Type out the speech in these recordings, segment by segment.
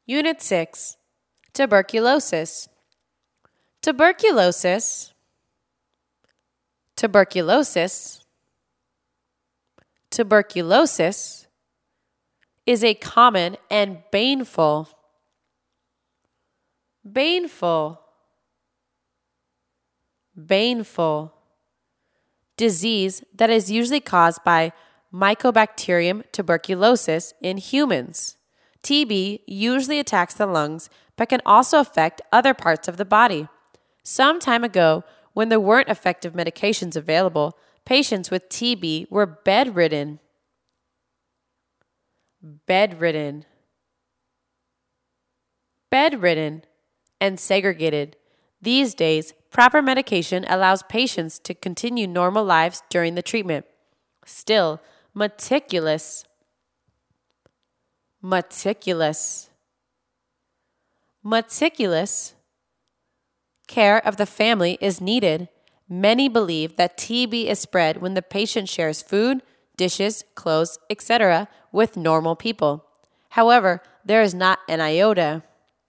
Unit 6. Tuberculosis. Tuberculosis. Tuberculosis. Tuberculosis is a common and baneful disease that is usually caused by Mycobacterium tuberculosis in humans. TB usually attacks the lungs but can also affect other parts of the body. Some time ago, when there weren't effective medications available, patients with TB were bedridden and segregated. These days, proper medication allows patients to continue normal lives during the treatment. Still, meticulous care of the family is needed. Many believe that TB is spread when the patient shares food, dishes, clothes, etc. with normal people. However, there is not an iota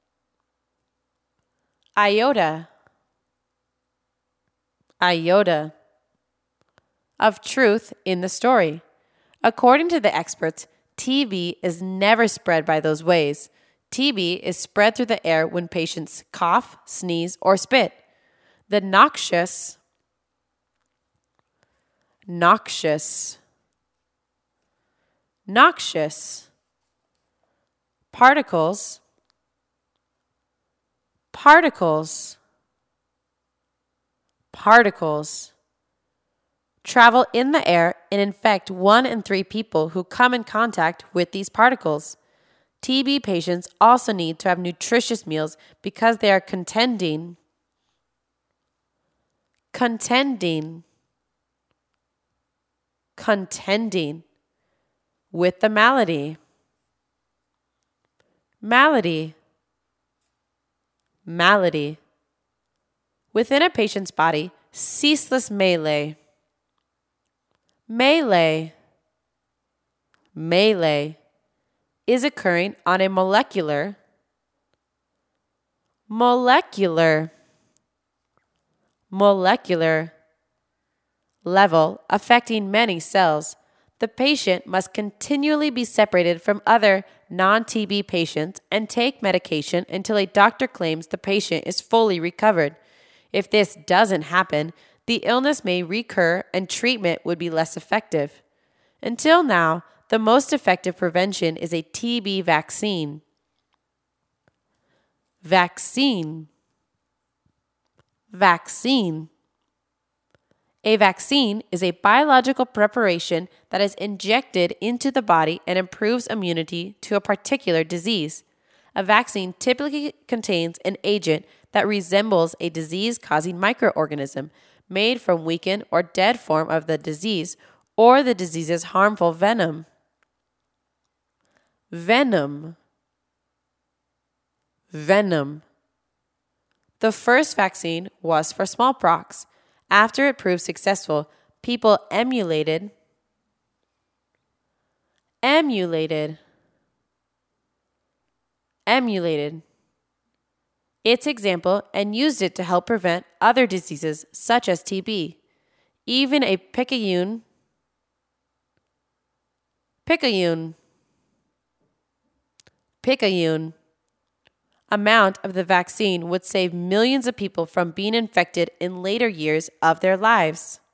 of truth in the story. According to the experts, TB is never spread by those ways. TB is spread through the air when patients cough, sneeze, or spit. The noxious particles travel in the air and infect 1 in 3 people who come in contact with these particles. TB patients also need to have nutritious meals because they are contending with the malady. Within a patient's body, ceaseless melee is occurring on a molecular level, affecting many cells. The patient must continually be separated from other non-TB patients and take medication until a doctor claims the patient is fully recovered. If this doesn't happen, the illness may recur and treatment would be less effective. Until now, the most effective prevention is a TB vaccine. A vaccine is a biological preparation that is injected into the body and improves immunity to a particular disease. A vaccine typically contains an agent that resembles a disease-causing microorganism made from weakened or dead form of the disease or the disease's harmful venom. The first vaccine was for smallpox. After it proved successful, people emulated its example and used it to help prevent other diseases such as TB. Even a picayune amount of the vaccine would save millions of people from being infected in later years of their lives.